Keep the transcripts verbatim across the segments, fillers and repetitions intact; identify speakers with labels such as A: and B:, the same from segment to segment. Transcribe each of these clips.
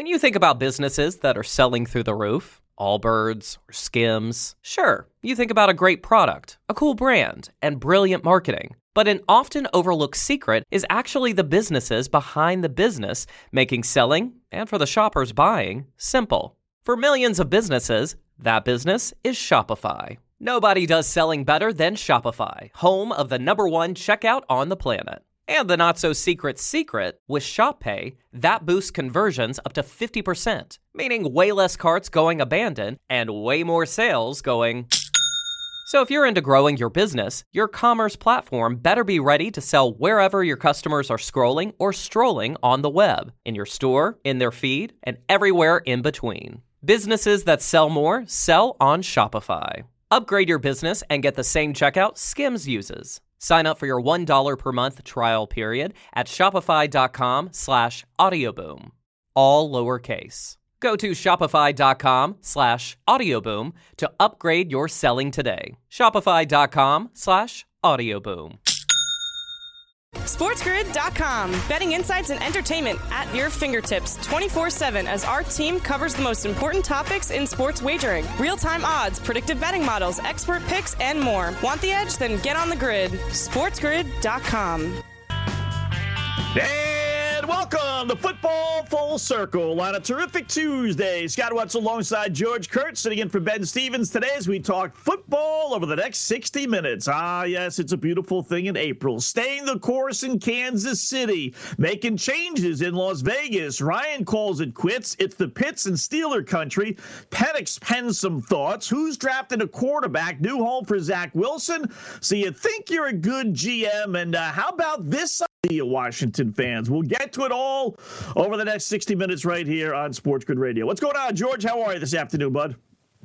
A: When you think about businesses that are selling through the roof, Allbirds or Skims, sure, you think about a great product, a cool brand, and brilliant marketing. But an often overlooked secret is actually the businesses behind the business, making selling, and for the shoppers buying, simple. For millions of businesses, that business is Shopify. Nobody does selling better than Shopify, home of the number one checkout on the planet. And the not-so-secret secret, with Shop Pay, that boosts conversions up to fifty percent, meaning way less carts going abandoned and way more sales going... So if you're into growing your business, your commerce platform better be ready to sell wherever your customers are scrolling or strolling on the web, in your store, in their feed, and everywhere in between. Businesses that sell more sell on Shopify. Upgrade your business and get the same checkout Skims uses. Sign up for your one dollar per month trial period at shopify.com slash audioboom. All lowercase. Go to shopify.com slash audioboom to upgrade your selling today. Shopify.com slash audioboom.
B: SportsGrid dot com. Betting insights and entertainment at your fingertips twenty-four seven as our team covers the most important topics in sports wagering. Real-time odds, predictive betting models, expert picks, and more. Want the edge? Then get on the grid. SportsGrid dot com.
C: And welcome to Football Full Circle on a terrific Tuesday. Scott Wetzel alongside George Kurtz sitting in for Ben Stevens today as we talk football over the next sixty minutes. Ah, yes, it's a beautiful thing in April. Staying the course in Kansas City, making changes in Las Vegas. Ryan calls it quits. It's the Pitts and Steeler country. Penix pens some thoughts. Who's drafting a quarterback? New home for Zach Wilson. So you think you're a good G M, and uh, how about this idea, Washington fans? We'll get to it all over the next sixty minutes right here on Sports Grid Radio. What's going on, George? How are you this afternoon, bud?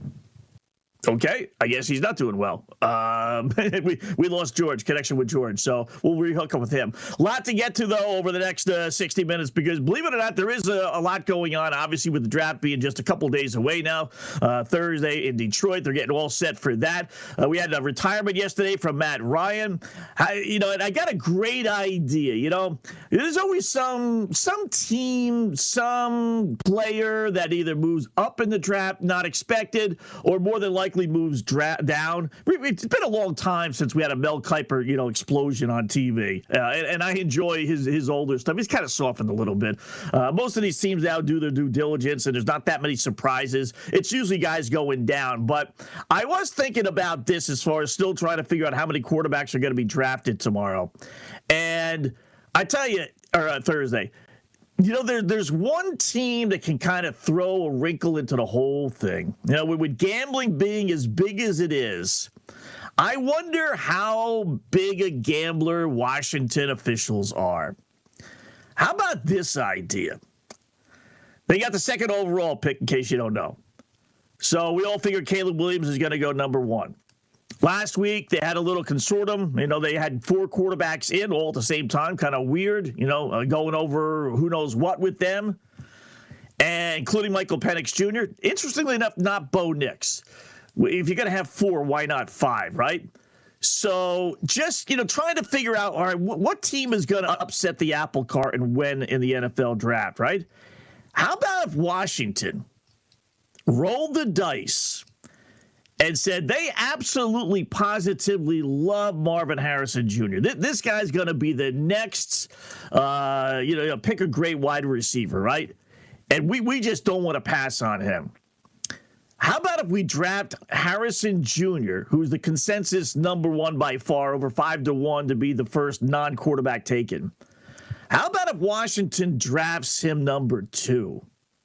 C: Okay, I guess he's not doing well. Um, we we lost George, connection with George, so we'll rehook up with him. A lot to get to, though, over the next uh, sixty minutes, because believe it or not, there is a, a lot going on, obviously, with the draft being just a couple days away now. Uh, Thursday in Detroit, they're getting all set for that. Uh, we had a retirement yesterday from Matt Ryan. I, you know, and I got a great idea, you know. There's always some, some team, some player that either moves up in the draft, not expected, or more than likely moves dra- down. It's been a long time since we had a Mel Kiper, you know, explosion on T V, uh, and, and I enjoy his his older stuff. He's kind of softened a little bit. Uh, most of these teams now do their due diligence, and there's not that many surprises. It's usually guys going down. But I was thinking about this as far as still trying to figure out how many quarterbacks are going to be drafted tomorrow, and I tell you, or uh, Thursday. You know, there, there's one team that can kind of throw a wrinkle into the whole thing. You know, with, with gambling being as big as it is, I wonder how big a gambler Washington officials are. How about this idea? They got the second overall pick, in case you don't know. So we all figured Caleb Williams is going to go number one. Last week, they had a little consortium. You know, they had four quarterbacks in all at the same time. Kind of weird, you know, uh, going over who knows what with them, and including Michael Penix Junior Interestingly enough, not Bo Nix. If you're going to have four, why not five, right? So just, you know, trying to figure out, all right, w- what team is going to upset the apple cart and win in the N F L draft, right? How about if Washington rolled the dice and said they absolutely, positively love Marvin Harrison Junior Th- this guy's going to be the next, uh, you know, pick a great wide receiver, right? And we, we just don't want to pass on him. How about if we draft Harrison Junior, who's the consensus number one by far, over five to one to be the first non-quarterback taken? How about if Washington drafts him number two?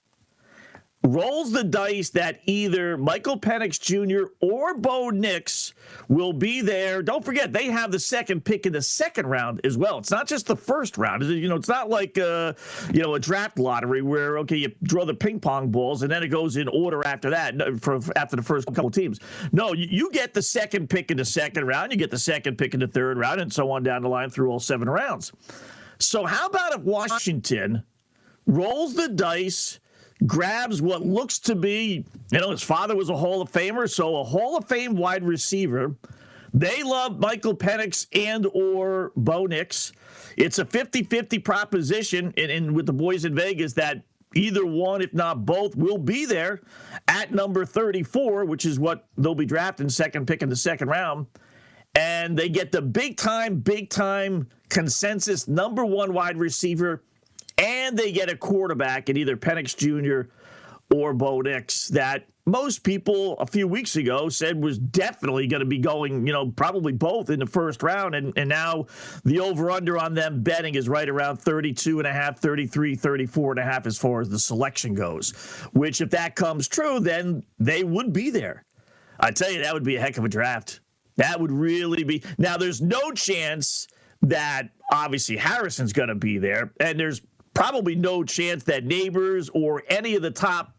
C: Rolls the dice that either Michael Penix Junior or Bo Nix will be there. Don't forget, they have the second pick in the second round as well. It's not just the first round. You know, it's not like, uh, you know, a draft lottery where, okay, you draw the ping pong balls and then it goes in order after that, for, after the first couple of teams. No, you, you get the second pick in the second round. You get the second pick in the third round and so on down the line through all seven rounds. So how about if Washington rolls the dice, grabs what looks to be, you know, his father was a Hall of Famer, so a Hall of Fame wide receiver. They love Michael Penix and or Bo Nix. It's a fifty-fifty proposition in, in with the boys in Vegas that either one, if not both, will be there at number thirty-four, which is what they'll be drafting second pick in the second round. And they get the big time, big time consensus number one wide receiver, and they get a quarterback in either Penix Junior or Bo Nix that most people a few weeks ago said was definitely going to be going, you know, probably both in the first round. And, and now the over-under on them betting is right around thirty-two and a half, thirty-three, thirty-four and a half as far as the selection goes, which if that comes true, then they would be there. I tell you, that would be a heck of a draft. That would really be. Now, there's no chance that obviously Harrison's going to be there, and there's probably no chance that Neighbors or any of the top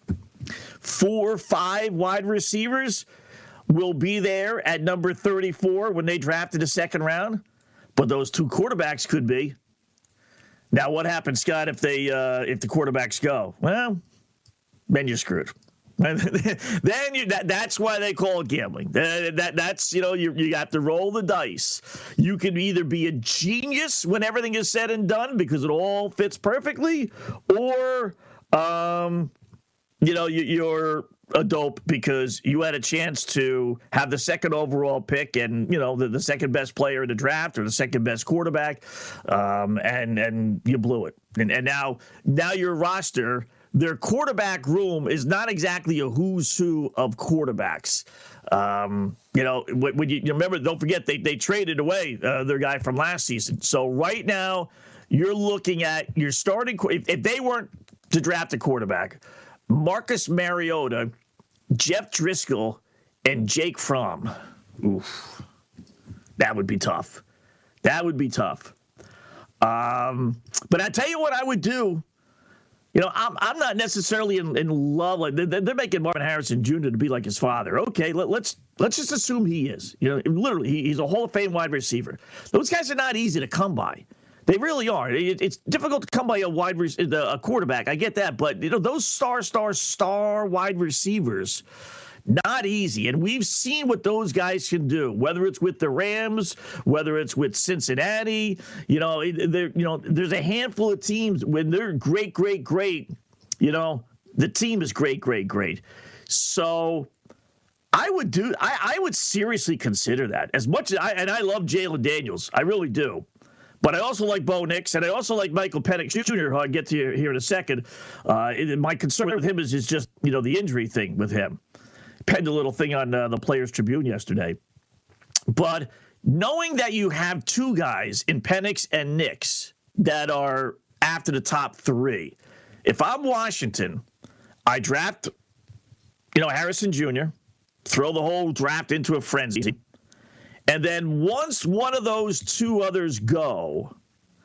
C: four, five wide receivers will be there at number thirty-four when they drafted the second round. But those two quarterbacks could be. Now, what happens, Scott, if they uh, if the quarterbacks go? Well, then you're screwed. then you, that, that's why they call it gambling. That, that that's you know you you have to roll the dice. You can either be a genius when everything is said and done because it all fits perfectly, or um, you know you, you're a dope because you had a chance to have the second overall pick and you know the, the second best player in the draft or the second best quarterback, um, and and you blew it. And, and now now your roster. Their quarterback room is not exactly a who's who of quarterbacks. Um, you know, when you, you remember, don't forget, they, they traded away uh, their guy from last season. So right now, you're looking at your starting – if, if they weren't to draft a quarterback, Marcus Mariota, Jeff Driscoll, and Jake Fromm. Oof. That would be tough. That would be tough. Um, but I tell you what I would do. You know, I'm I'm not necessarily in, in love. Like they're, they're making Marvin Harrison Junior to be like his father. Okay, let, let's let's just assume he is. You know, literally, he, he's a Hall of Fame wide receiver. Those guys are not easy to come by. They really are. It, it's difficult to come by a wide re- a quarterback. I get that, but you know, those star, star, star wide receivers. Not easy, and we've seen what those guys can do. Whether it's with the Rams, whether it's with Cincinnati, you know, there, you know, there's a handful of teams when they're great, great, great. You know, the team is great, great, great. So, I would do. I, I would seriously consider that. As much as I and I love Jalen Daniels, I really do. But I also like Bo Nix, and I also like Michael Penix Junior, who I'll get to here in a second. Uh, my concern with him is, is just, you know, the injury thing with him. Penned a little thing on uh, the Players Tribune yesterday. But knowing that you have two guys in Penix and Nix that are after the top three, if I'm Washington, I draft, you know, Harrison Junior, throw the whole draft into a frenzy, and then once one of those two others go,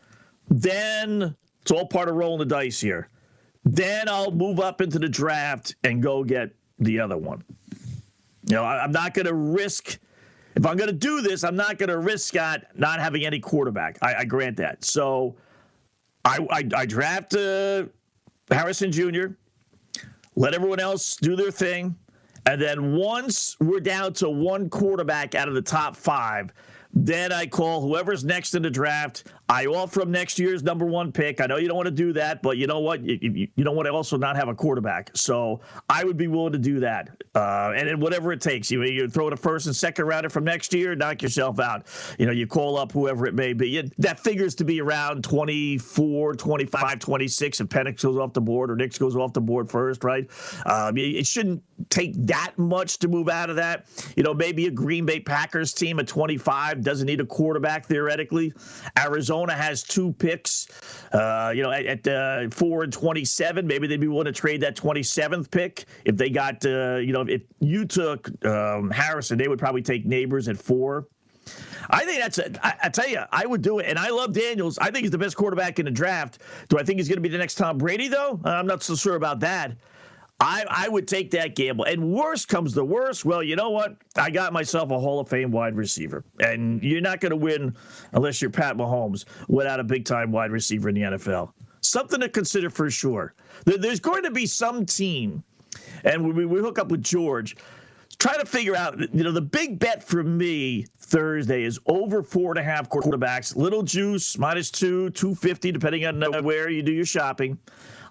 C: then it's all part of rolling the dice here. Then I'll move up into the draft and go get the other one. You know, I, I'm not going to risk, if I'm going to do this, I'm not going to risk, Scott, not having any quarterback. I, I grant that. So I, I, I draft uh, Harrison Junior, let everyone else do their thing, and then once we're down to one quarterback out of the top five, then I call whoever's next in the draft. I offer them next year's number one pick. I know you don't want to do that, but you know what? You, you, you don't want to also not have a quarterback. So I would be willing to do that. Uh, and then whatever it takes. You, you throw in a first and second rounder from next year, knock yourself out. You know, you call up whoever it may be. You, that figures to be around twenty-four, twenty-five, twenty-six if Penix goes off the board or Nix goes off the board first, right? Um, it, it shouldn't take that much to move out of that. You know, maybe a Green Bay Packers team at twenty-five doesn't need a quarterback theoretically. Arizona has two picks, uh, you know, at, at uh, four and twenty-seven. Maybe they'd be willing to trade that twenty-seventh pick if they got, uh, you know, if you took um, Harrison, they would probably take Neighbors at four. I think that's a, I, I tell you, I would do it. And I love Daniels. I think he's the best quarterback in the draft. Do I think he's going to be the next Tom Brady, though? I'm not so sure about that. I, I would take that gamble. And worst comes to worst, well, you know what? I got myself a Hall of Fame wide receiver. And you're not going to win unless you're Pat Mahomes without a big-time wide receiver in the N F L. Something to consider for sure. There, there's going to be some team, and we, we hook up with George, try to figure out, you know, the big bet for me Thursday is over four and a half quarterbacks. Little juice, minus two, two fifty, depending on where you do your shopping.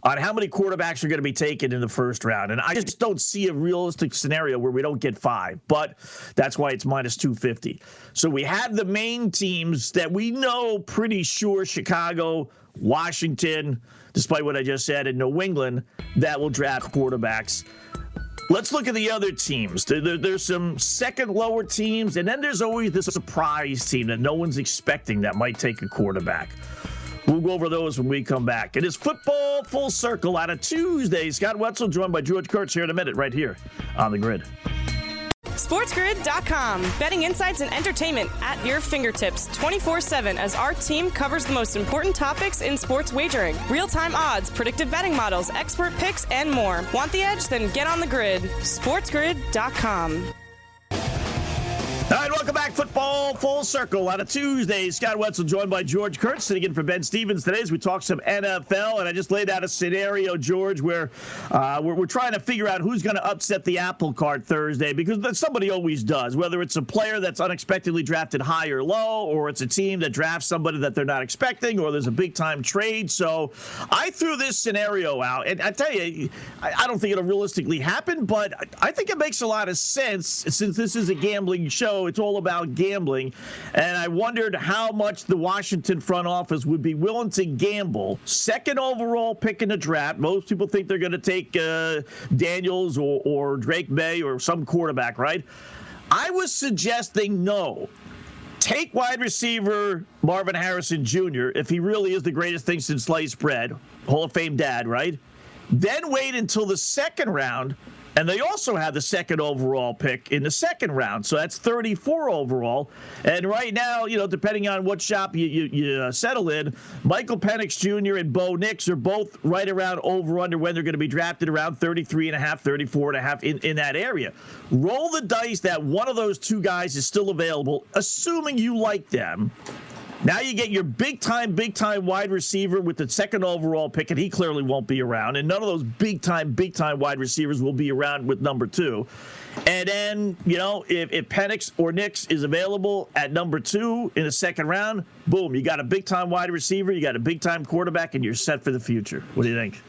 C: on how many quarterbacks are going to be taken in the first round. And I just don't see a realistic scenario where we don't get five. But that's why it's minus two fifty. So we have the main teams that we know pretty sure, Chicago, Washington, despite what I just said, and New England, that will draft quarterbacks. Let's look at the other teams. There, there, there's some second lower teams, and then there's always this surprise team that no one's expecting that might take a quarterback. We'll go over those when we come back. It is Football Full Circle on a Tuesday. Scott Wetzel joined by George Kurtz here in a minute right here on The Grid.
B: SportsGrid dot com. Betting insights and entertainment at your fingertips twenty-four seven as our team covers the most important topics in sports wagering. Real-time odds, predictive betting models, expert picks, and more. Want the edge? Then get on the grid. SportsGrid dot com.
C: All right, welcome back. Football Full Circle on a Tuesday. Scott Wetzel joined by George Kurtz, sitting in for Ben Stevens today as we talk some N F L. And I just laid out a scenario, George, where uh, we're, we're trying to figure out who's going to upset the apple cart Thursday, because somebody always does, whether it's a player that's unexpectedly drafted high or low, or it's a team that drafts somebody that they're not expecting, or there's a big-time trade. So I threw this scenario out, and I tell you, I, I don't think it'll realistically happen, but I think it makes a lot of sense since this is a gambling show. It's all about gambling. And I wondered how much the Washington front office would be willing to gamble. Second overall pick in the draft. Most people think they're going to take uh, Daniels or, or Drake May or some quarterback, right? I was suggesting no. Take wide receiver Marvin Harrison Junior if he really is the greatest thing since sliced bread. Hall of Fame dad, right? Then wait until the second round. And they also have the second overall pick in the second round. So that's thirty-four overall. And right now, you know, depending on what shop you, you, you uh, settle in, Michael Penix Junior and Bo Nix are both right around over under when they're going to be drafted, around thirty-three and a half, thirty-four and a half in, in that area. Roll the dice that one of those two guys is still available, assuming you like them. Now you get your big-time, big-time wide receiver with the second overall pick, and he clearly won't be around. And none of those big-time, big-time wide receivers will be around with number two. And then, you know, if, if Penix or Nix is available at number two in the second round, boom, you got a big-time wide receiver, you got a big-time quarterback, and you're set for the future. What do you think?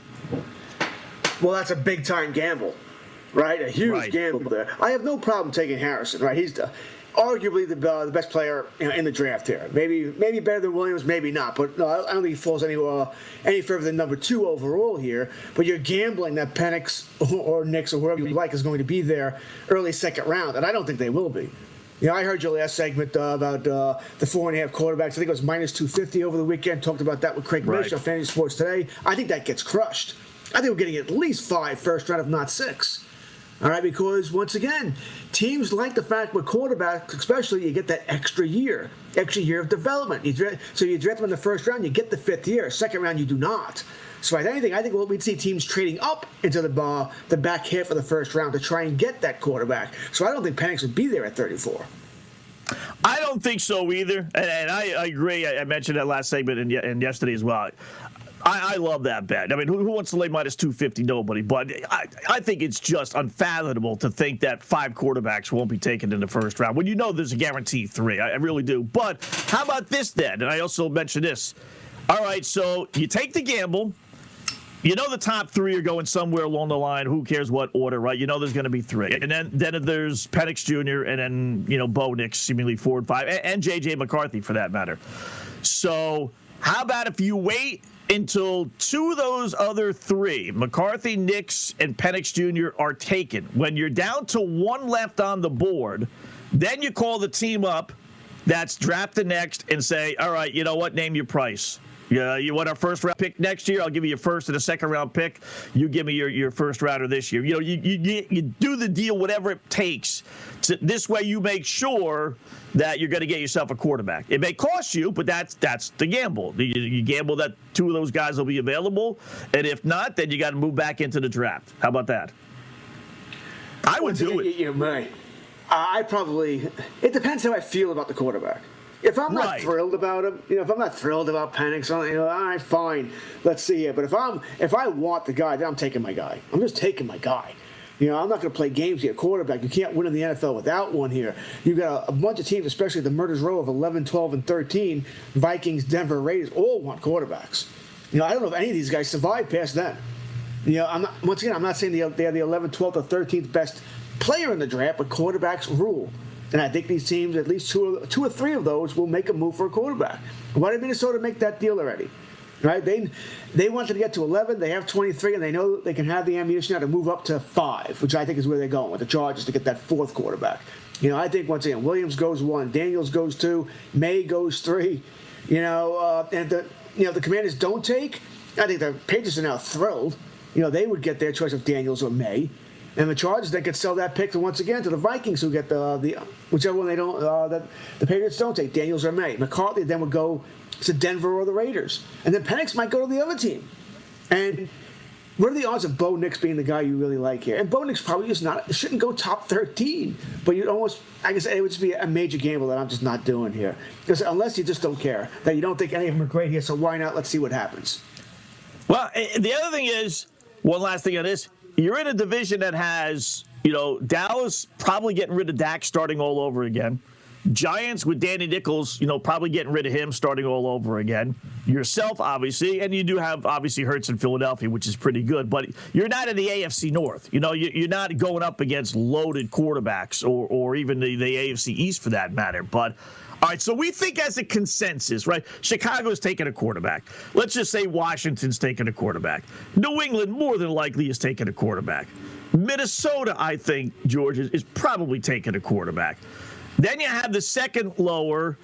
D: Well, that's a big-time gamble, right? A huge right. gamble there. I have no problem taking Harrison, right? He's the... arguably the uh, the best player, you know, in the draft here. Maybe maybe better than Williams, maybe not. But no, I don't think he falls any uh, any further than number two overall here. But you're gambling that Penix or, or Nix or whoever you like is going to be there early second round, and I don't think they will be. You know, I heard your last segment uh, about uh, the four and a half quarterbacks. I think it was minus two fifty over the weekend. Talked about that with Craig right. Mish on Fantasy Sports Today. I think that gets crushed. I think we're getting at least five first round, if not six. All right, because once again, teams like the fact with quarterbacks, especially, you get that extra year, extra year of development. You draft, so you draft them in the first round, you get the fifth year. Second round, you do not. So if anything, I think we'd see teams trading up into the uh, the back half of the first round to try and get that quarterback. So I don't think Penix would be there at thirty-four.
C: I don't think so either, and, and I, I agree. I, I mentioned that last segment and, and yesterday as well. I, I love that bet. I mean, who, who wants to lay minus two fifty? Nobody. But I, I think it's just unfathomable to think that five quarterbacks won't be taken in the first round when you know there's a guaranteed three. I, I really do. But how about this then? And I also mentioned this. All right, so you take the gamble. You know the top three are going somewhere along the line. Who cares what order, right? You know there's going to be three. And then, then there's Penix Junior and then, you know, Bo Nix, seemingly four and five, and, and J J McCarthy for that matter. So how about if you wait until two of those other three, McCarthy, Nix, and Penix Junior, are taken? When you're down to one left on the board, then you call the team up that's drafted next and say, all right, you know what, name your price. Yeah, you want our first round pick next year? I'll give you your first and a second round pick. You give me your, your first rounder this year. You know, you, you you do the deal, whatever it takes. To, this way, you make sure that you're going to get yourself a quarterback. It may cost you, but that's that's the gamble. You, you gamble that two of those guys will be available, and if not, then you got to move back into the draft. How about that? I would do it.
D: You may. I probably. It depends how I feel about the quarterback. If I'm not right. thrilled about him, you know, if I'm not thrilled about Penix, you know, all right, fine, let's see it. But if I'm, if I want the guy, then I'm taking my guy. I'm just taking my guy. You know, I'm not going to play games here. Quarterback, you can't win in the N F L without one here. You've got a, a bunch of teams, especially the murder's row of eleven, twelve, and thirteen. Vikings, Denver, Raiders, all want quarterbacks. You know, I don't know if any of these guys survive past then. You know, I'm not, once again, I'm not saying they're the eleventh, twelfth, or thirteenth best player in the draft, but quarterbacks rule. And I think these teams, at least two, two or three of those, will make a move for a quarterback. Why did Minnesota make that deal already? Right? They they wanted to get to eleven. They have twenty-three, and they know they can have the ammunition now to move up to five, which I think is where they're going with the Chargers to get that fourth quarterback. You know, I think once again, Williams goes one, Daniels goes two, May goes three. You know, uh, and the you know the Commanders don't take. I think the Patriots are now thrilled. You know, they would get their choice of Daniels or May. And the Chargers then could sell that pick to, once again to the Vikings, who get the the whichever one they don't uh, that the Patriots don't take, Daniels or May. McCarthy then would go to Denver or the Raiders, and then Penix might go to the other team. And what are the odds of Bo Nix being the guy you really like here? And Bo Nix probably just not shouldn't go top thirteen, but you'd almost I guess it would just be a major gamble that I'm just not doing here, because unless you just don't care that you don't think any of them are great here, so why not? Let's see what happens.
C: Well, the other thing is, one last thing on this. You're in a division that has, you know, Dallas probably getting rid of Dak, starting all over again. Giants with Danny Nichols, you know, probably getting rid of him, starting all over again. Yourself, obviously, and you do have, obviously, Hurts in Philadelphia, which is pretty good. But you're not in the A F C North. You know, you're not going up against loaded quarterbacks or, or even the, the A F C East for that matter. But all right, so we think as a consensus, right? Chicago's taking a quarterback. Let's just say Washington's taking a quarterback. New England more than likely is taking a quarterback. Minnesota, I think, George, is, is probably taking a quarterback. Then you have the second lower,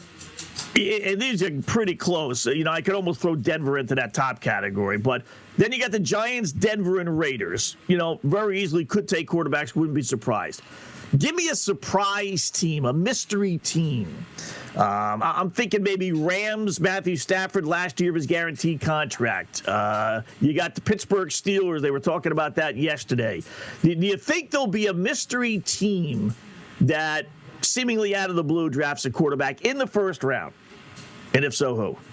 C: and these are pretty close. You know, I could almost throw Denver into that top category. But then you got the Giants, Denver, and Raiders. You know, very easily could take quarterbacks, wouldn't be surprised. Give me a surprise team, a mystery team. Um, I'm thinking maybe Rams, Matthew Stafford, last year of his guaranteed contract. Uh, you got the Pittsburgh Steelers. They were talking about that yesterday. Do, do you think there'll be a mystery team that seemingly out of the blue drafts a quarterback in the first round? And if so, who?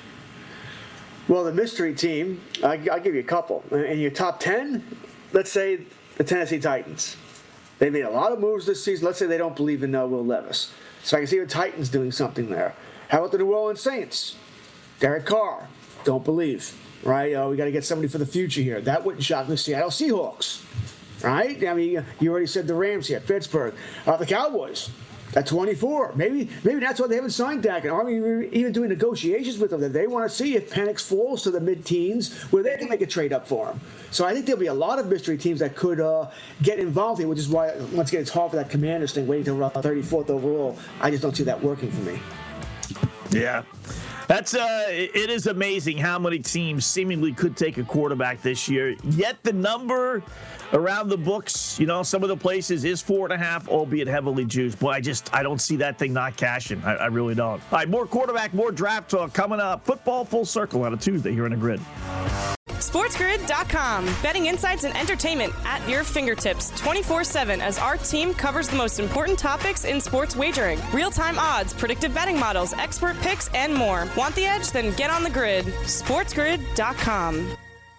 D: Well, the mystery team, I, I'll give you a couple. In your top ten, let's say the Tennessee Titans. They made a lot of moves this season. Let's say they don't believe in uh, Will Levis. So I can see the Titans doing something there. How about the New Orleans Saints? Derek Carr. Don't believe. Right? Uh, we got to get somebody for the future here. That wouldn't shock the Seattle Seahawks. Right? I mean, you already said the Rams here. Pittsburgh. Uh, the Cowboys. At twenty-four. Maybe maybe that's why they haven't signed Dak. And I mean, even doing negotiations with them, that they want to see if Penix falls to the mid-teens where they can make a trade up for him. So I think there'll be a lot of mystery teams that could uh, get involved here, which is why, once again, it's hard for that Commanders thing, waiting until around thirty-fourth overall. I just don't see that working for me.
C: Yeah. That's uh, it is amazing how many teams seemingly could take a quarterback this year. Yet the number around the books, you know, some of the places is four and a half, albeit heavily juiced. Boy, I just I don't see that thing not cashing. I, I really don't. All right, more quarterback, more draft talk coming up. Football Full Circle on a Tuesday here in a Grid.
B: SportsGrid dot com. Betting insights and entertainment at your fingertips twenty-four seven as our team covers the most important topics in sports wagering. Real-time odds, predictive betting models, expert picks, and more. Want the edge? Then get on the grid. SportsGrid dot com.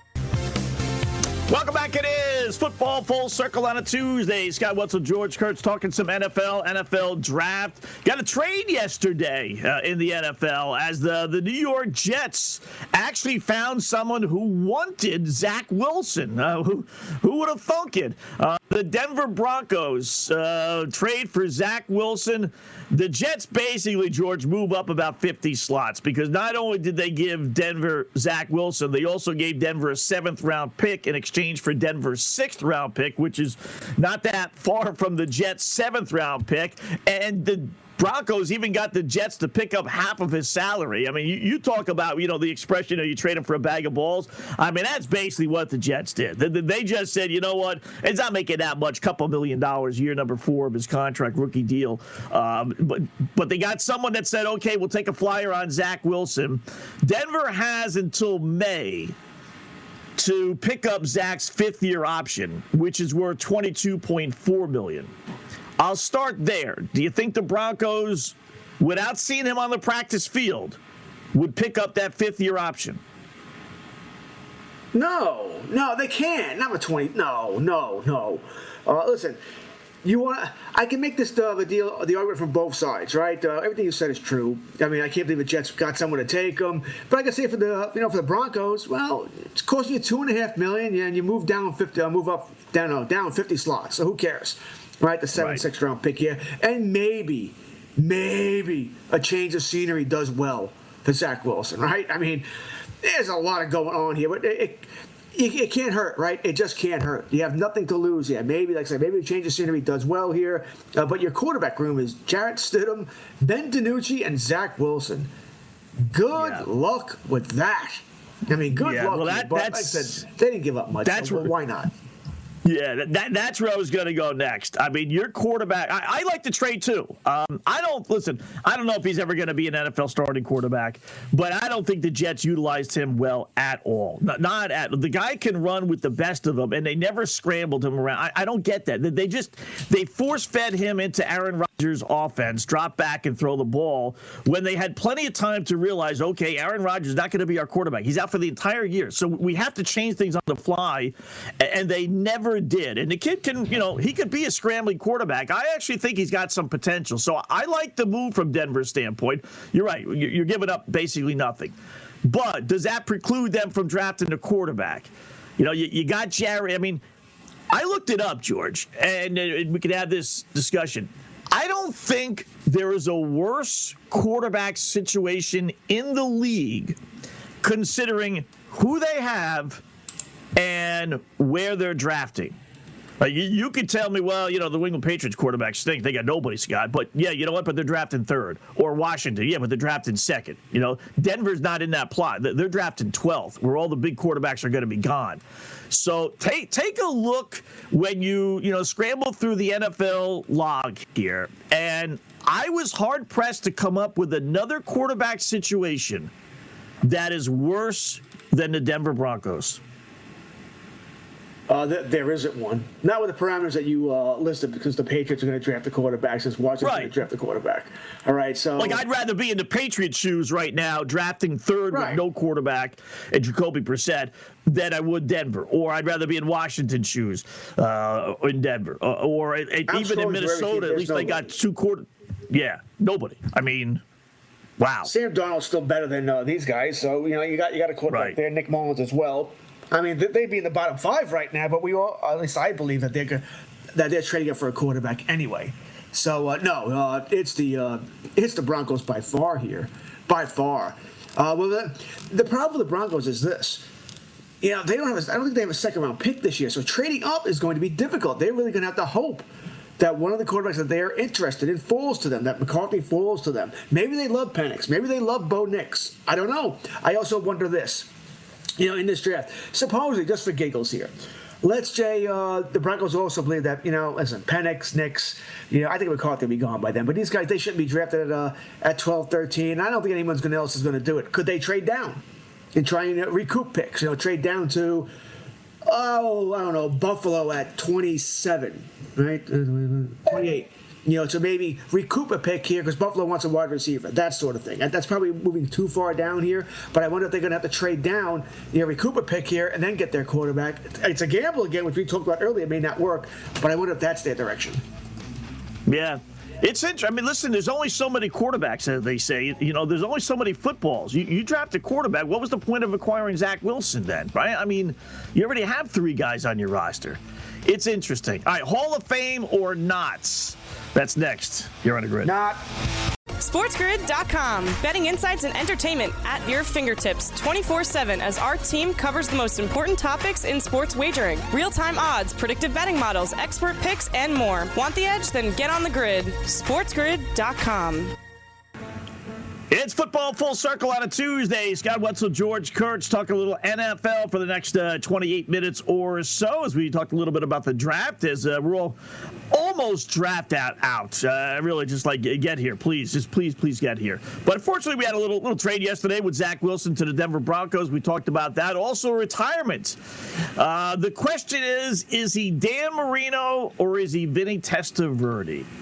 C: Welcome back. It is Football Full Circle on a Tuesday. Scott Wetzel, George Kurtz talking some N F L, N F L draft. Got a trade yesterday uh, in the N F L as the, the New York Jets actually found someone who wanted Zach Wilson. Uh, who, who would have thunk it? Uh, the Denver Broncos uh, trade for Zach Wilson. The Jets basically, George, move up about fifty slots because not only did they give Denver Zach Wilson, they also gave Denver a seventh-round pick in exchange for Denver's sixth-round pick, which is not that far from the Jets' seventh-round pick. And the Broncos even got the Jets to pick up half of his salary. I mean, you, you talk about, you know, the expression, you know, you trade him for a bag of balls. I mean, that's basically what the Jets did. They, they just said, you know what, it's not making that much, couple million dollars, year number four of his contract, rookie deal. Um, but but they got someone that said, okay, we'll take a flyer on Zach Wilson. Denver has until May to pick up Zach's fifth-year option, which is worth twenty-two point four million dollars. I'll start there. Do you think the Broncos, without seeing him on the practice field, would pick up that fifth-year option?
D: No, no, they can't. Not with twenty. No, no, no. Uh, listen, you want I can make this uh, the deal, the argument from both sides, right? Uh, everything you said is true. I mean, I can't believe the Jets got someone to take them. But I can say for the you know for the Broncos, well, it's costing you two and a half million, yeah, and you move down fifty, uh, move up down no, down fifty slots. So who cares, right? The seven, right. six round pick here, and maybe, maybe a change of scenery does well for Zach Wilson, right? I mean, there's a lot of going on here, but it. it It, it can't hurt, right? It just can't hurt. You have nothing to lose here. Maybe, like I said, maybe the change of scenery does well here. Uh, but your quarterback room is Jarrett Stidham, Ben DiNucci, and Zach Wilson. Good yeah. luck with that. I mean, good
C: yeah,
D: luck.
C: Well, that,
D: but
C: that's,
D: like I said, they didn't give up much. That's so, well, why not?
C: Yeah, that, that's where I was going to go next. I mean, your quarterback, I, I like the trade too. Um, I don't, listen, I don't know if he's ever going to be an N F L starting quarterback, but I don't think the Jets utilized him well at all. Not, not at, the guy can run with the best of them, and they never scrambled him around. I, I don't get that. They just, they force-fed him into Aaron Rodgers' offense, drop back and throw the ball, when they had plenty of time to realize, okay, Aaron Rodgers is not going to be our quarterback. He's out for the entire year. So we have to change things on the fly, and they never did. And the kid can, you know, he could be a scrambling quarterback. I actually think he's got some potential. So I like the move from Denver's standpoint. You're right. You're giving up basically nothing. But does that preclude them from drafting a quarterback? You know, you, you got Jared. I mean, I looked it up, George, and we could have this discussion. I don't think there is a worse quarterback situation in the league, considering who they have and where they're drafting. Like, you, you could tell me, well, you know, the New England Patriots quarterbacks stink. They got nobody, Scott. But, yeah, you know what? But they're drafting third. Or Washington, yeah, but they're drafting second. You know, Denver's not in that plot. They're drafting twelfth, where all the big quarterbacks are going to be gone. So take take a look when you, you know, scramble through the N F L log here. And I was hard-pressed to come up with another quarterback situation that is worse than the Denver Broncos.
D: Uh, th- there isn't one. Not with the parameters that you uh, listed, because the Patriots are going to draft the quarterback, since Washington's
C: right.
D: going to draft the quarterback. All right, so
C: like I'd rather be in the Patriots' shoes right now, drafting third right. with no quarterback and Jacoby Brissett, than I would Denver, or I'd rather be in Washington's shoes uh, in Denver, uh, or uh, even in Minnesota. At least nobody. They got two quarter. Yeah, nobody. I mean, wow.
D: Sam Darnold's still better than uh, these guys, so you know you got you got a quarterback
C: right.
D: there, Nick Mullins as well. I mean, they'd be in the bottom five right now, but we all, at least I believe that they're that they're trading up for a quarterback anyway. So uh, no, uh, it's the uh, it's the Broncos by far here, by far. Uh, well, the, the problem with the Broncos is this: you know, they don't have. A, I don't think they have a second round pick this year, so trading up is going to be difficult. They're really going to have to hope that one of the quarterbacks that they are interested in falls to them, that McCarthy falls to them. Maybe they love Penix. Maybe they love Bo Nix. I don't know. I also wonder this. You know, in this draft, supposedly, just for giggles here, let's say uh, the Broncos also believe that, you know, listen, Penix, Nix, you know, I think McCarthy will be gone by then. But these guys, they shouldn't be drafted at uh, at twelve, thirteen. I don't think anyone's gonna else is going to do it. Could they trade down and try and uh, recoup picks? You know, trade down to, oh, I don't know, Buffalo at twenty-seven, right? twenty-eight. You know, to maybe recoup a pick here because Buffalo wants a wide receiver, that sort of thing. And that's probably moving too far down here, but I wonder if they're going to have to trade down, you know, recoup a pick here and then get their quarterback. It's a gamble again, which we talked about earlier. It may not work, but I wonder if that's their direction.
C: Yeah. It's interesting. I mean, listen, there's only so many quarterbacks, as they say. You know, there's only so many footballs. You, you draft a quarterback. What was the point of acquiring Zach Wilson then, right? I mean, you already have three guys on your roster. It's interesting. All right, Hall of Fame or not? That's next. You're on a grid.
D: Not.
B: SportsGrid dot com. Betting insights and entertainment at your fingertips twenty-four seven as our team covers the most important topics in sports wagering. Real-time odds, predictive betting models, expert picks, and more. Want the edge? Then get on the grid. SportsGrid dot com.
C: It's Football Full Circle on a Tuesday. Scott Wetzel, George Kurtz, talk a little N F L for the next uh, twenty-eight minutes or so as we talk a little bit about the draft as uh, we're all almost draft out. out. Uh, really just like, get here, please. Just please, please get here. But unfortunately, we had a little little trade yesterday with Zach Wilson to the Denver Broncos. We talked about that. Also, retirement. Uh, the question is, is he Dan Marino or is he Vinny Testaverde?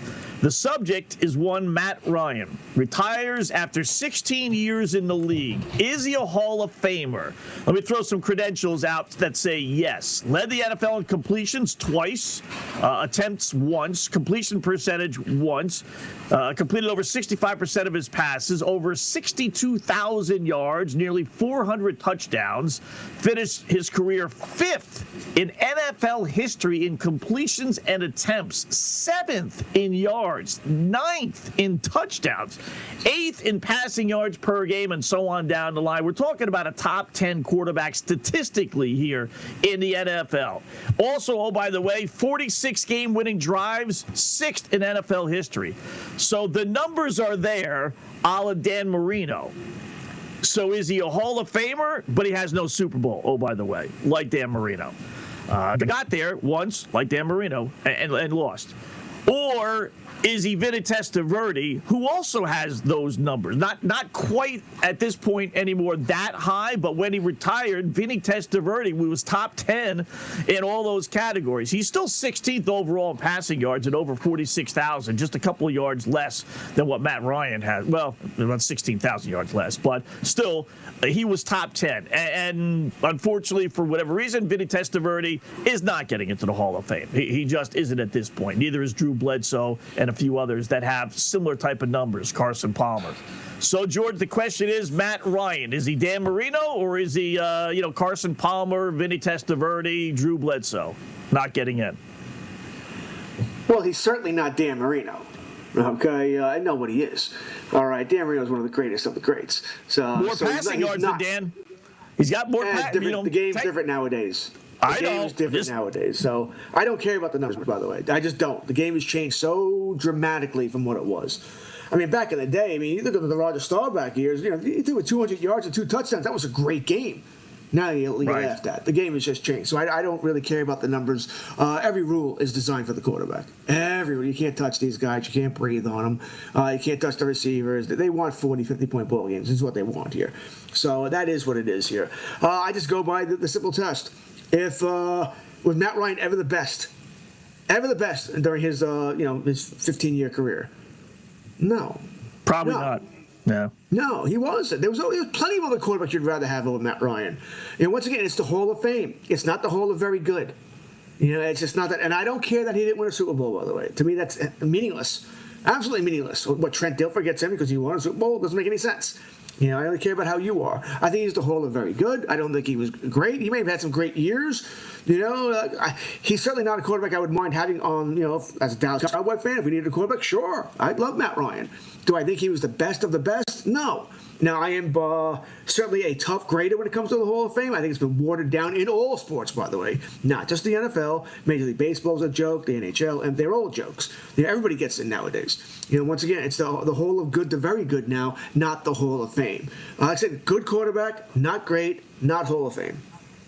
C: The subject is one Matt Ryan. Retires after sixteen years in the league. Is he a Hall of Famer? Let me throw some credentials out that say yes. Led the N F L in completions twice, uh, attempts once, completion percentage once, uh, completed over sixty-five percent of his passes, over sixty-two thousand yards, nearly four hundred touchdowns, finished his career fifth in N F L history in completions and attempts, seventh in yards, ninth in touchdowns, eighth in passing yards per game, and so on down the line. We're talking about a top ten quarterback statistically here in the N F L. Also, oh, by the way, forty-six game-winning drives, sixth in N F L history. So the numbers are there, a la Dan Marino. So is he a Hall of Famer? But he has no Super Bowl, oh, by the way, like Dan Marino. Uh, got there once, like Dan Marino, and, and lost. Or is he Vinny Testaverde, who also has those numbers? Not not quite at this point anymore that high, but when he retired, Vinny Testaverde was top ten in all those categories. He's still sixteenth overall in passing yards at over forty-six thousand, just a couple of yards less than what Matt Ryan has. Well, about sixteen thousand yards less, but still, he was top ten. And unfortunately, for whatever reason, Vinny Testaverde is not getting into the Hall of Fame. He, he just isn't at this point. Neither is Drew Bledsoe and a few others that have similar type of numbers, Carson Palmer. So, George, the question is, Matt Ryan, is he Dan Marino or is he, uh, you know, Carson Palmer, Vinny Testaverde, Drew Bledsoe? Not getting in.
D: Well, he's certainly not Dan Marino. Okay, uh, I know what he is. All right, Dan Marino is one of the greatest of the greats. So
C: more
D: so
C: passing
D: he's,
C: yards
D: he's not,
C: than Dan. He's got more.
D: Eh,
C: pa-
D: you know, the game's
C: take-
D: different nowadays. The
C: I
D: game
C: know.
D: is different
C: Just,
D: nowadays. So I don't care about the numbers, by the way. I just don't. The game has changed so dramatically from what it was. I mean, back in the day, I mean, you look at the Roger Staubach years, you know, he threw with two hundred yards and two touchdowns. That was a great game. Now you, you
C: right.
D: laughed at. The game has just changed. So I, I don't really care about the numbers. Uh, every rule is designed for the quarterback. Every rule. You can't touch these guys. You can't breathe on them. Uh, you can't touch the receivers. They want forty, fifty-point ball games. This is what they want here. So that is what it is here. Uh, I just go by the, the simple test. If uh, was Matt Ryan ever the best, ever the best during his uh, you know his fifteen-year career? No,
C: probably
D: no.
C: not. Yeah.
D: No, he wasn't. There was, there was plenty of other quarterbacks you'd rather have over Matt Ryan. And once again, it's the Hall of Fame. It's not the Hall of Very Good. You know, it's just not that. And I don't care that he didn't win a Super Bowl, by the way. To me, that's meaningless. Absolutely meaningless. What Trent Dilfer gets him because he won a Super Bowl doesn't make any sense. You know, I only care about how you are. I think he's the Hall of Very Good. I don't think he was great. He may have had some great years. You know, uh, I, he's certainly not a quarterback I would mind having on, you know, as a Dallas Cowboy fan. If we needed a quarterback, sure. I'd love Matt Ryan. Do I think he was the best of the best? No. Now, I am uh, certainly a tough grader when it comes to the Hall of Fame. I think it's been watered down in all sports, by the way. Not just the N F L. Major League Baseball is a joke, the N H L, and they're all jokes. You know, everybody gets it nowadays. You know, once again, it's the, the Hall of Good to Very Good now, not the Hall of Fame. Uh, like I said, good quarterback, not great, not Hall of Fame.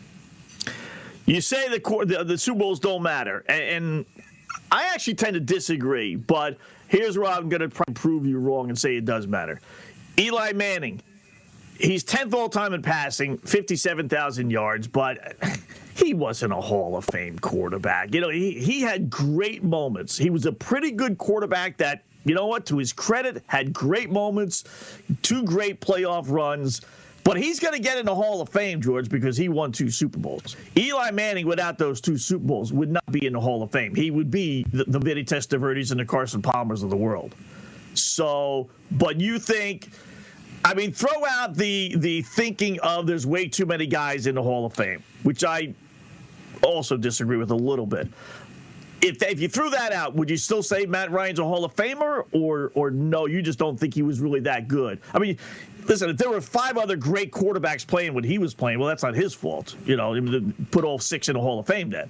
C: You say the, the, the Super Bowls don't matter, and, and I actually tend to disagree, but here's where I'm going to prove you wrong and say it does matter. Eli Manning, he's tenth all-time in passing, fifty-seven thousand yards, but he wasn't a Hall of Fame quarterback. You know, he, he had great moments. He was a pretty good quarterback that, you know what, to his credit, had great moments, two great playoff runs. But he's going to get in the Hall of Fame, George, because he won two Super Bowls. Eli Manning, without those two Super Bowls, would not be in the Hall of Fame. He would be the, the Vinny Testaverdes and the Carson Palmers of the world. So, but you think, I mean, throw out the the thinking of there's way too many guys in the Hall of Fame, which I also disagree with a little bit. If if you threw that out, would you still say Matt Ryan's a Hall of Famer, or or no, you just don't think he was really that good? I mean, listen, if there were five other great quarterbacks playing when he was playing, well, that's not his fault. You know, put all six in the Hall of Fame then.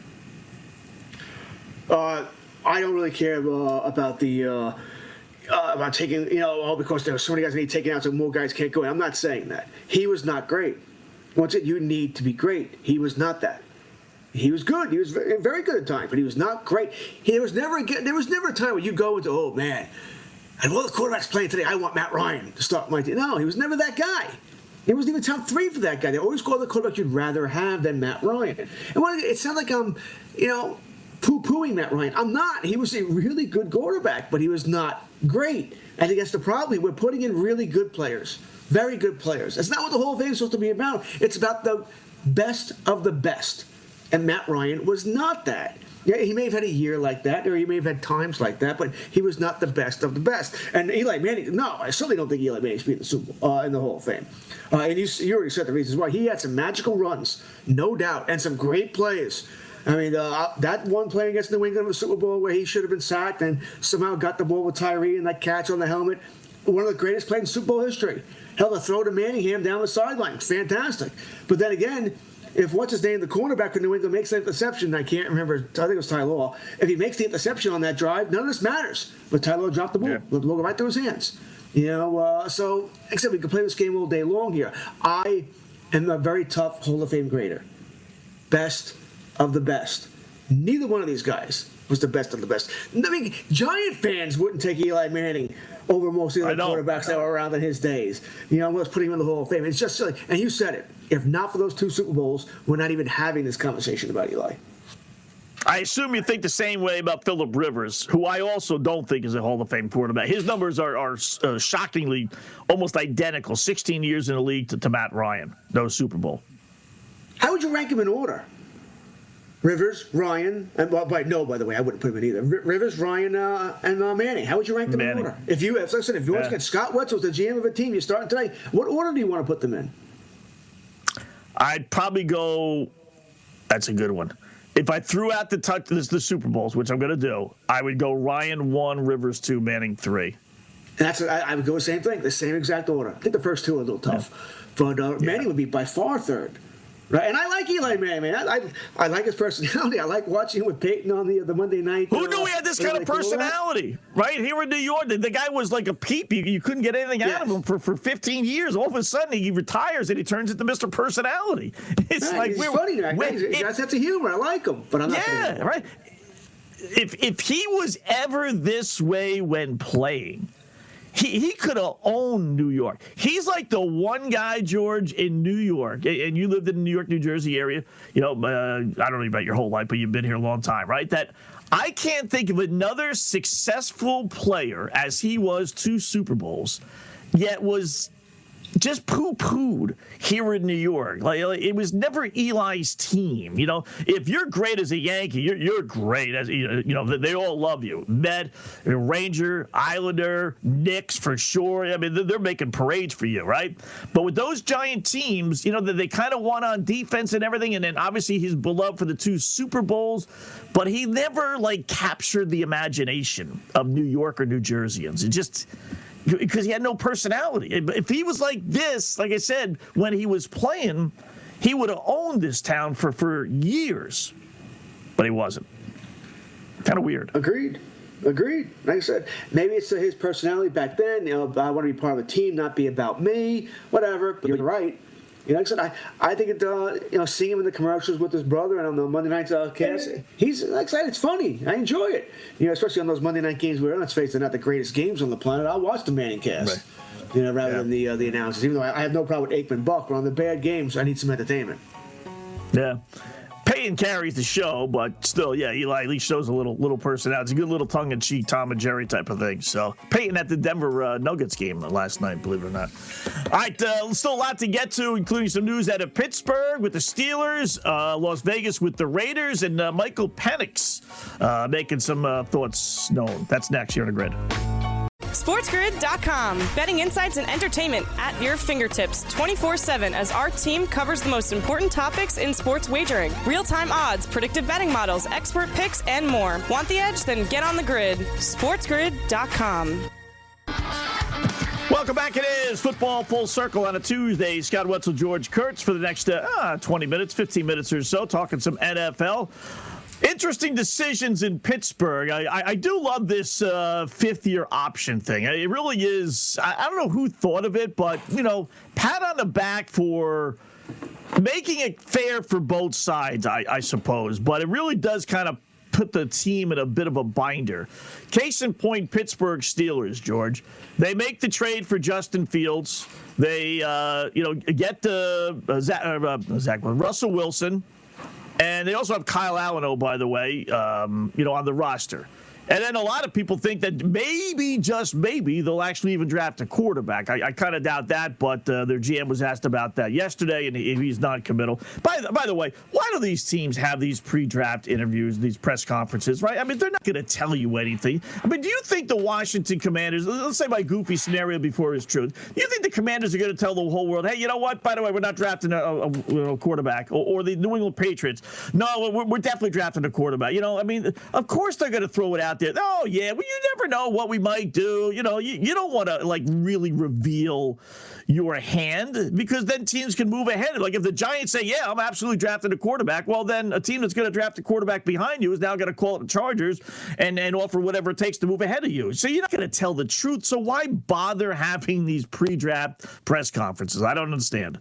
D: Uh, I don't really care uh, about the uh, uh, about taking, you know, oh, because there are so many guys that need taken out, so more guys can't go in. I'm not saying that. He was not great. Once it, you need to be great. He was not that. He was good. He was very, very good at times, but he was not great. He, there was never again. There was never a time where you go into, oh man, and all the quarterbacks playing today, I want Matt Ryan to start my team. No, he was never that guy. He wasn't even top three for that guy. They always call the quarterback you'd rather have than Matt Ryan. And what, it sounds like I'm, you know, poo-pooing Matt Ryan. I'm not. He was a really good quarterback, but he was not great. I think that's the problem. We're putting in really good players, very good players. That's not what the Hall of Fame is supposed to be about. It's about the best of the best. And Matt Ryan was not that. Yeah, he may have had a year like that, or he may have had times like that, but he was not the best of the best. And Eli Manning, no, I certainly don't think Eli Manning should be in the Super Bowl, uh, in the Hall of Fame. Uh, and you, you already said the reasons why. He had some magical runs, no doubt, and some great plays. I mean, uh, that one play against New England in the Super Bowl where he should have been sacked and somehow got the ball with Tyree and that catch on the helmet, one of the greatest plays in Super Bowl history. Hell, the throw to Manningham down the sideline, fantastic. But then again, if what's his name, the cornerback of New England makes that interception, I can't remember, I think it was Ty Law. If he makes the interception on that drive, none of this matters. But Ty Law dropped the ball, yeah. the ball right through his hands. You know, uh, so except we can play this game all day long here. I am a very tough Hall of Fame grader. Best of the best. Neither one of these guys was the best of the best. I mean, Giant fans wouldn't take Eli Manning over most of the other quarterbacks that were around in his days. You know, let's put him in the Hall of Fame. It's just silly. And you said it. If not for those two Super Bowls, we're not even having this conversation about Eli.
C: I assume you think the same way about Phillip Rivers, who I also don't think is a Hall of Fame quarterback. His numbers are, are uh, shockingly almost identical, sixteen years in the league to, to Matt Ryan, no Super Bowl.
D: How would you rank him in order? Rivers, Ryan, and well, by, no, by the way, I wouldn't put him in either. R- Rivers, Ryan, uh, and uh, Manning. How would you rank them Manning. in order? If you, if, listen, if you want to get Scott Wetzel's the G M of a team, you're starting today. What order do you want to put them in?
C: I'd probably go. That's a good one. If I threw out the touch, this the Super Bowls, which I'm going to do, I would go Ryan one, Rivers two, Manning three.
D: And that's I, I would go the same thing, the same exact order. I think the first two are a little tough, yeah. but uh, yeah. Manning would be by far third. Right, and I like Eli Manning, man. I, I, I like his personality. I like watching him with Peyton on the the Monday night.
C: Who
D: uh,
C: knew he had this kind of personality? Right here in New York, the, the guy was like a peep. You, you couldn't get anything yes. out of him for, for fifteen years. All of a sudden, he retires and he turns into Mister Personality. It's
D: right,
C: like
D: he's
C: we're,
D: funny. Right?
C: We're,
D: he's, he's got a sense of humor. I like him, but I'm not.
C: Yeah, right. If if he was ever this way when playing. He he could have owned New York. He's like the one guy, George, in New York, and you lived in the New York, New Jersey area. You know, uh, I don't know about your whole life, but you've been here a long time, right? That I can't think of another successful player as he was two Super Bowls, yet was just poo-pooed here in New York. Like, it was never Eli's team. You know, if you're great as a Yankee, you're, you're great. As you know, they all love you. Met, Ranger, Islander, Knicks for sure. I mean, they're making parades for you, right? But with those giant teams, you know, they kind of won on defense and everything. And then obviously he's beloved for the two Super Bowls, but he never like captured the imagination of New York or New Jerseyans. It just. Because he had no personality. If he was like this, like I said, when he was playing, he would have owned this town for, for years. But he wasn't. Kind of weird.
D: Agreed. Agreed. Like I said, maybe it's his personality back then. You know, I want to be part of a team, not be about me, whatever. But you're right. You know, like I said, I, I think it, uh, you know, seeing him in the commercials with his brother and on the Monday night uh, cast, he's, like I said, it's funny. I enjoy it. You know, especially on those Monday night games where, let's face it, they're not the greatest games on the planet. I'll watch the Manning cast, right. you know, rather yeah. than the uh, the announcers. Even though I, I have no problem with Aikman Buck, but on the bad games, I need some entertainment.
C: Yeah. Payton carries the show, but still, yeah, Eli at least shows a little little personality. It's a good little tongue-in-cheek Tom and Jerry type of thing. So Payton at the Denver uh, Nuggets game last night, believe it or not. All right, uh, still a lot to get to, including some news out of Pittsburgh with the Steelers, uh, Las Vegas with the Raiders, and uh, Michael Penix uh, making some uh, thoughts known. That's next here on The Grid.
B: SportsGrid dot com. Betting insights and entertainment at your fingertips twenty-four seven as our team covers the most important topics in sports wagering. Real-time odds, predictive betting models, expert picks, and more. Want the edge? Then get on the grid. SportsGrid dot com.
C: Welcome back. It is Football Full Circle on a Tuesday. Scott Wetzel, George Kurtz for the next uh, twenty minutes, fifteen minutes or so, talking some N F L. Interesting decisions in Pittsburgh. I, I, I do love this uh, fifth-year option thing. It really is. I, I don't know who thought of it, but, you know, pat on the back for making it fair for both sides, I, I suppose. But it really does kind of put the team in a bit of a binder. Case in point, Pittsburgh Steelers, George. They make the trade for Justin Fields. They, uh, you know, get the uh, Zach, uh, Zach Russell Wilson. And they also have Kyle Allen, oh, by the way, um, you know, on the roster. And then a lot of people think that maybe, just maybe, they'll actually even draft a quarterback. I, I kind of doubt that, but uh, their G M was asked about that yesterday, and he, he's non-committal. By the, by the way, why do these teams have these pre-draft interviews, these press conferences, right? I mean, they're not going to tell you anything. I mean, do you think the Washington Commanders, let's say my goofy scenario before is true, do you think the Commanders are going to tell the whole world, hey, you know what, by the way, we're not drafting a, a, a quarterback, or, or the New England Patriots, no, we're, we're definitely drafting a quarterback. You know, I mean, of course they're going to throw it out there. Oh, yeah, well, you never know what we might do. You know, you, you don't want to, like, really reveal your hand, because then teams can move ahead. Like, if the Giants say, yeah, I'm absolutely drafting a quarterback, well, then a team that's going to draft a quarterback behind you is now going to call it the Chargers and, and offer whatever it takes to move ahead of you. So you're not going to tell the truth. So why bother having these pre-draft press conferences? I don't understand.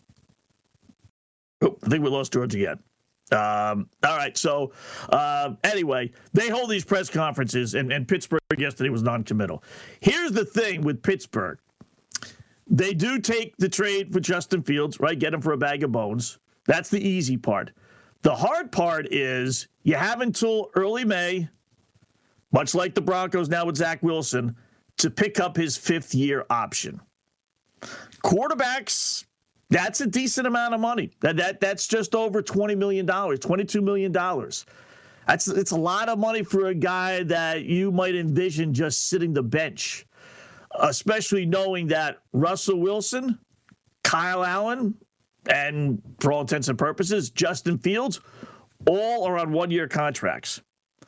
C: Oh, I think we lost George again. Um, all right, so uh, anyway, they hold these press conferences, and, and Pittsburgh yesterday was non-committal. Here's the thing with Pittsburgh. They do take the trade for Justin Fields, right? Get him for a bag of bones. That's the easy part. The hard part is you have until early May, much like the Broncos now with Zach Wilson, to pick up his fifth-year option. Quarterbacks... That's a decent amount of money. That that that's just over twenty million dollars, twenty-two million dollars. That's it's a lot of money for a guy that you might envision just sitting the bench, especially knowing that Russell Wilson, Kyle Allen, and for all intents and purposes, Justin Fields, all are on one-year contracts.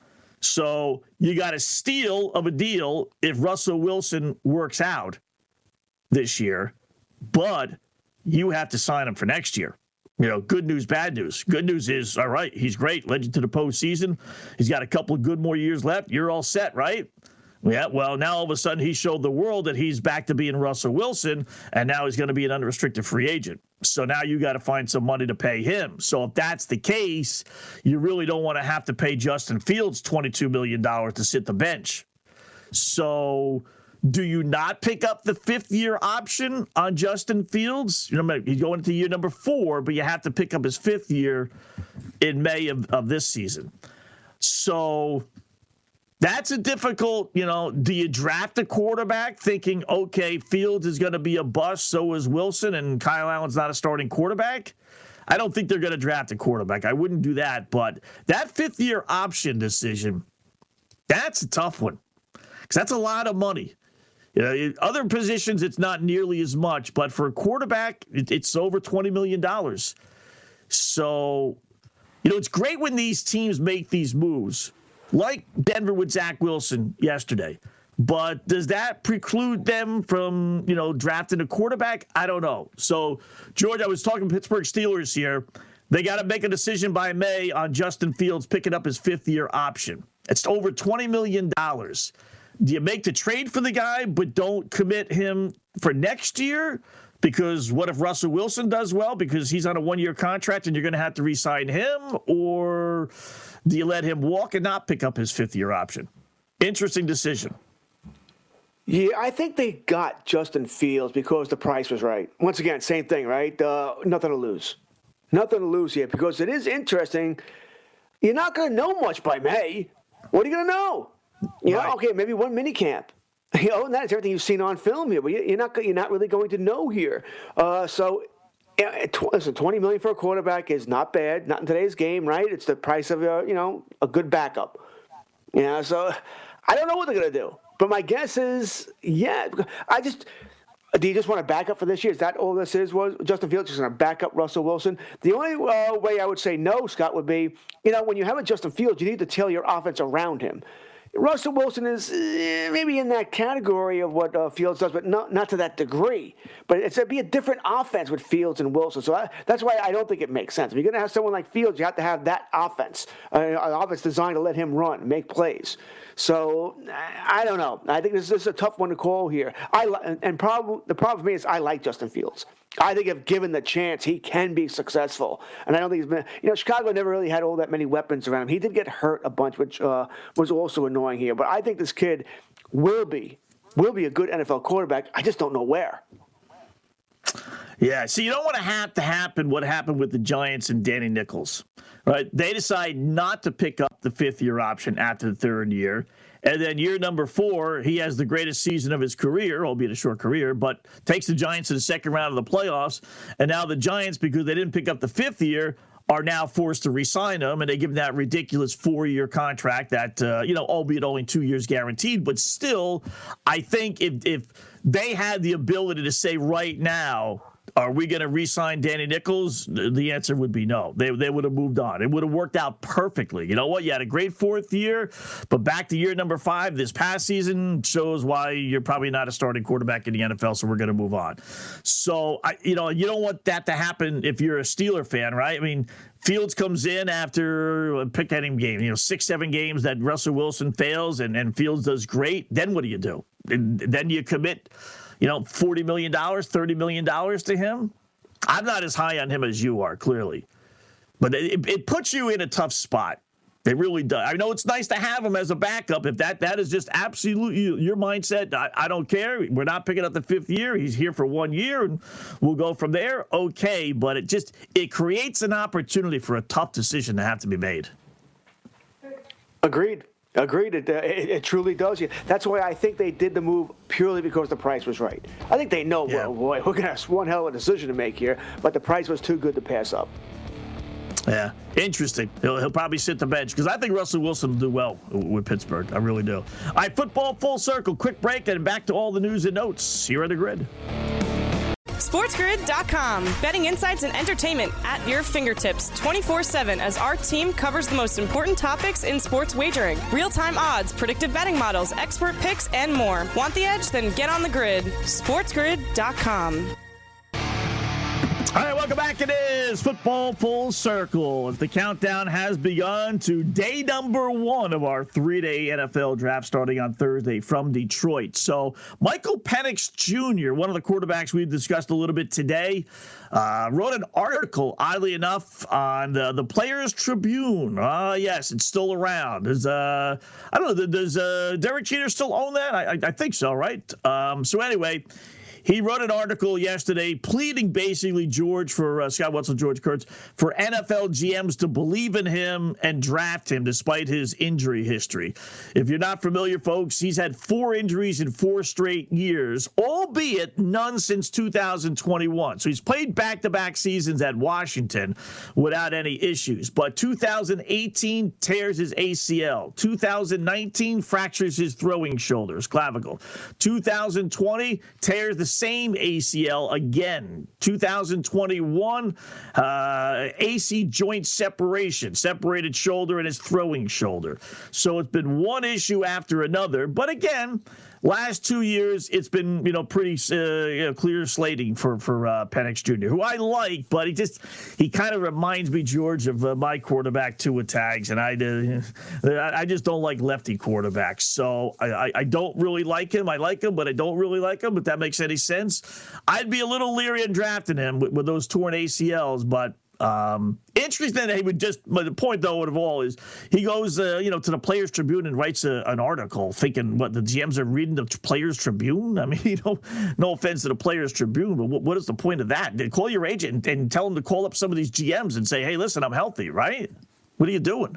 C: So you got a steal of a deal if Russell Wilson works out this year, but you have to sign him for next year. You know, good news, bad news. Good news is, all right, he's great, led you to the postseason. He's got a couple of good more years left. You're all set, right? Yeah, well, now all of a sudden he showed the world that he's back to being Russell Wilson, and now he's going to be an unrestricted free agent. So now you got to find some money to pay him. So if that's the case, you really don't want to have to pay Justin Fields twenty-two million dollars to sit the bench. So... do you not pick up the fifth-year option on Justin Fields? You know, he's going into year number four, but you have to pick up his fifth year in May of, of this season. So that's a difficult, you know, do you draft a quarterback thinking, okay, Fields is going to be a bust, so is Wilson, and Kyle Allen's not a starting quarterback? I don't think they're going to draft a quarterback. I wouldn't do that, but that fifth-year option decision, that's a tough one, because that's a lot of money. You know, other positions, it's not nearly as much, but for a quarterback, it, it's over twenty million dollars. So, you know, it's great when these teams make these moves, like Denver with Zach Wilson yesterday. But does that preclude them from, you know, drafting a quarterback? I don't know. So, George, I was talking Pittsburgh Steelers here. They got to make a decision by May on Justin Fields picking up his fifth-year option. It's over twenty million dollars. Do you make the trade for the guy but don't commit him for next year? Because what if Russell Wilson does well because he's on a one-year contract and you're going to have to re-sign him? Or do you let him walk and not pick up his fifth-year option? Interesting decision.
D: Yeah, I think they got Justin Fields because the price was right. Once again, same thing, right? Uh, nothing to lose. Nothing to lose here because it is interesting. You're not going to know much by May. What are you going to know? You know, right. Okay, maybe one mini camp. You know, and that's everything you've seen on film here, but you're not you're not really going to know here. Uh, so, listen, twenty million dollars for a quarterback is not bad, not in today's game, right? It's the price of a you know a good backup. You know, so I don't know what they're going to do, but my guess is, yeah, I just. Do you just want to back up for this year? Is that all this is? Was Justin Fields just going to back up Russell Wilson? The only uh, way I would say no, Scott, would be, you know, when you have a Justin Fields, you need to tailor your offense around him. Russell Wilson is uh, maybe in that category of what uh, Fields does, but not not to that degree. But it's going to be a different offense with Fields and Wilson. So I, that's why I don't think it makes sense. If you're going to have someone like Fields, you have to have that offense, uh, an offense designed to let him run, make plays. So I don't know. I think this, this is a tough one to call here. I and problem the problem for me is I like Justin Fields. I think if given the chance, he can be successful. And I don't think he's been, you know, Chicago never really had all that many weapons around him. He did get hurt a bunch, which uh, was also annoying here. But I think this kid will be, will be a good N F L quarterback. I just don't know where.
C: Yeah, so you don't want to have to happen what happened with the Giants and Danny Nichols, right? They decide not to pick up the fifth-year option after the third year. And then year number four, he has the greatest season of his career, albeit a short career, but takes the Giants to the second round of the playoffs. And now the Giants, because they didn't pick up the fifth year, are now forced to re-sign him, and they give him that ridiculous four-year contract that, uh, you know, albeit only two years guaranteed. But still, I think if if they had the ability to say right now, are we going to re-sign Danny Nichols? The answer would be no. They they would have moved on. It would have worked out perfectly. You know what? You had a great fourth year, but back to year number five this past season shows why you're probably not a starting quarterback in the N F L, so we're going to move on. So, I, you know, you don't want that to happen if you're a Steeler fan, right? I mean, Fields comes in after, pick any game, you know, six, seven games that Russell Wilson fails and, and Fields does great. Then what do you do? And then you commit, you know, forty million dollars, thirty million dollars to him. I'm not as high on him as you are, clearly. But it, it puts you in a tough spot. It really does. I know it's nice to have him as a backup. If that, that is just absolutely your mindset, I, I don't care. We're not picking up the fifth year. He's here for one year, and we'll go from there. Okay, but it just it creates an opportunity for a tough decision to have to be made.
D: Agreed. Agreed. It, uh, it, it truly does. That's why I think they did the move purely because the price was right. I think they know, yeah. well, boy, we're going to have one hell of a decision to make here, but the price was too good to pass up.
C: Yeah, interesting. He'll, he'll probably sit the bench because I think Russell Wilson will do well with Pittsburgh. I really do. All right, football full circle. Quick break and back to all the news and notes here on The Grid.
B: SportsGrid dot com. Betting insights and entertainment at your fingertips twenty-four seven as our team covers the most important topics in sports wagering. Real-time odds, predictive betting models, expert picks, and more. Want the edge? Then get on the grid. SportsGrid dot com.
C: All right, welcome back. It is Football Full Circle as the countdown has begun to day number one of our three-day N F L draft starting on Thursday from Detroit. So Michael Penix Junior, one of the quarterbacks we've discussed a little bit today, uh, wrote an article, oddly enough, on the, the Players Tribune. Uh, yes, it's still around. Does, uh, I don't know, does uh, Derek Jeter still own that? I, I, I think so, right? Um, so anyway, he wrote an article yesterday pleading basically George for uh, Scott Wetzel, George Kurtz, for N F L G Ms to believe in him and draft him despite his injury history. If you're not familiar, folks, he's had four injuries in four straight years, albeit none since two thousand twenty-one. So he's played back-to-back seasons at Washington without any issues. But two thousand eighteen tears his A C L. two thousand nineteen fractures his throwing shoulders, clavicle. two thousand twenty tears the same A C L again. two thousand twenty-one, uh, A C joint separation, separated shoulder and his throwing shoulder. So it's been one issue after another. But again, last two years, it's been, you know, pretty uh, you know, clear slating for, for uh, Penix Junior, who I like, but he just, he kind of reminds me, George, of uh, my quarterback, Tua Tags, and I uh, I just don't like lefty quarterbacks. So I, I, I don't really like him. I like him, but I don't really like him, if that makes any sense. I'd be a little leery in drafting him with, with those torn A C Ls, but Um, interesting that he would just, but the point though of all is he goes, uh, you know, to the Players Tribune and writes a, an article thinking what the G Ms are reading the Players Tribune. I mean, you know, no offense to the Players Tribune, but what, what is the point of that? They call your agent and, and tell him to call up some of these G Ms and say, hey, listen, I'm healthy, right? What are you doing?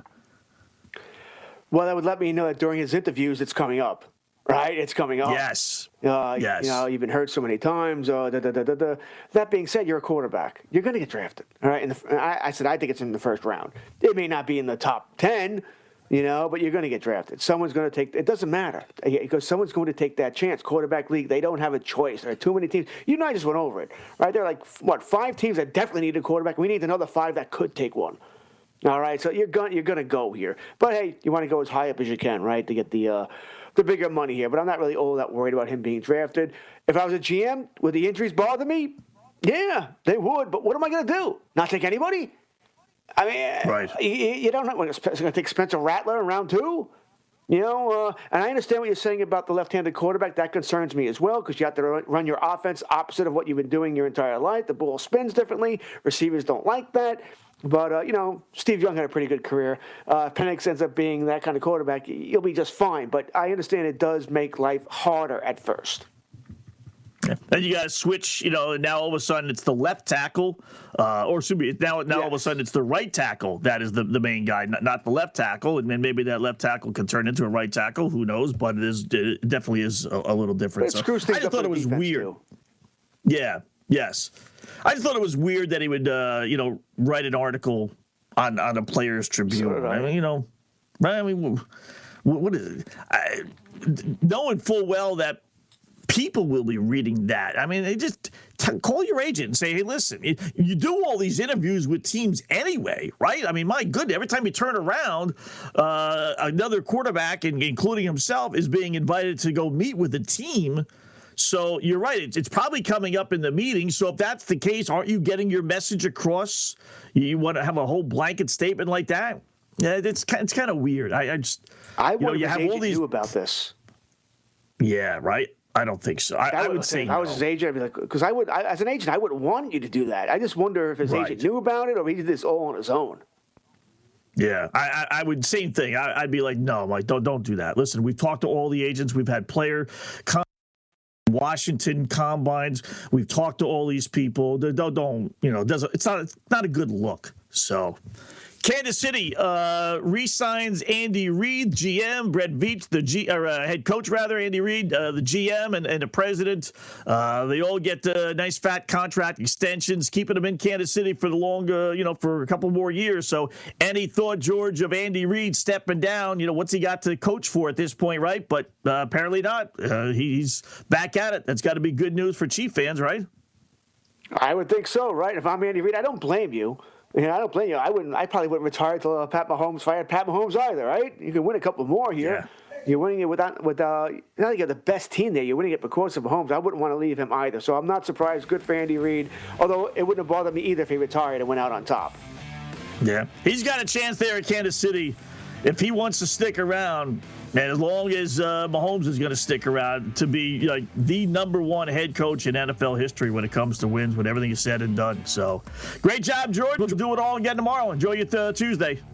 D: Well, that would let me know that during his interviews, it's coming up. Right, it's coming up.
C: Yes.
D: Uh,
C: yes.
D: You know, you've been hurt so many times. Uh, da, da, da, da, da. That being said, you're a quarterback. You're going to get drafted. All right. And the, I, I said I think it's in the first round. It may not be in the top ten, you know, but you're going to get drafted. Someone's going to take. It doesn't matter because someone's going to take that chance. Quarterback league, they don't have a choice. There are too many teams. You and I just went over it. Right. There are like what five teams that definitely need a quarterback. We need another five that could take one. All right. So you're going. You're going to go here. But hey, you want to go as high up as you can, right, to get the. Uh, The bigger money here, but I'm not really all that worried about him being drafted. If I was a G M, would the injuries bother me? Yeah, they would, but what am I going to do? Not take anybody? I mean, right. you, you don't know. It's going to take Spencer Rattler in round two? You know, uh, and I understand what you're saying about the left-handed quarterback. That concerns me as well because you have to run your offense opposite of what you've been doing your entire life. The ball spins differently. Receivers don't like that. But, uh, you know, Steve Young had a pretty good career. Uh, if Penix ends up being that kind of quarterback, you'll be just fine. But I understand it does make life harder at first.
C: Then you got to switch, you know, now all of a sudden it's the left tackle, uh, or should be now, now yes. all of a sudden it's the right tackle that is the, the main guy, not, not the left tackle. And then maybe that left tackle can turn into a right tackle. Who knows? But it, is, it definitely is a, a little different. So I just thought it was weird. Too. Yeah, yes. I just thought it was weird that he would, uh, you know, write an article on, on a Players Tribune. So I mean, you know, I mean, what, what is it? I, knowing full well that people will be reading that. I mean, they just t- call your agent and say, hey, listen, you, you do all these interviews with teams anyway, right? I mean, my goodness, every time you turn around, uh, another quarterback, including himself, is being invited to go meet with the team. So you're right. It's, it's probably coming up in the meeting. So if that's the case, aren't you getting your message across? You want to have a whole blanket statement like that? Yeah, it's, it's kind of weird. I, I just,
D: I
C: you know,
D: wonder
C: you
D: if
C: have
D: his
C: all
D: agent
C: these...
D: knew about this.
C: Yeah, right. I don't think so. I, I would say
D: if
C: no.
D: I was his agent, I'd be like, because I would, I, as an agent, I wouldn't want you to do that. I just wonder if his right. agent knew about it or he did this all on his own.
C: Yeah, I, I, I would same thing. I, I'd be like, no, Mike, don't don't do that. Listen, we've talked to all the agents. We've had player com- Washington combines. We've talked to all these people. Don't don't you know? Doesn't it's not it's not a good look. So. Kansas City uh, re-signs Andy Reid, G M, Brett Veach, the G or uh, head coach rather, Andy Reid, uh, the G M, and, and the president. Uh, they all get uh, nice fat contract extensions, keeping them in Kansas City for the long, uh, you know, for a couple more years. So, any thought, George, of Andy Reid stepping down? You know, what's he got to coach for at this point, right? But uh, apparently not. Uh, he's back at it. That's got to be good news for Chief fans, right?
D: I would think so, right? If I'm Andy Reid, I don't blame you. Yeah, I don't blame you. I wouldn't. I probably wouldn't retire until uh, Pat Mahomes fired Pat Mahomes either, right? You can win a couple more here. Yeah. You're winning it without, with, uh, not like you're the best team there. You're winning it because of Mahomes. I wouldn't want to leave him either. So I'm not surprised. Good for Andy Reid. Although it wouldn't have bothered me either if he retired and went out on top.
C: Yeah, he's got a chance there at Kansas City if he wants to stick around. And as long as uh, Mahomes is going to stick around to be like the number one head coach in N F L history when it comes to wins, when everything is said and done. So, great job, George. We'll do it all again tomorrow. Enjoy your th- Tuesday.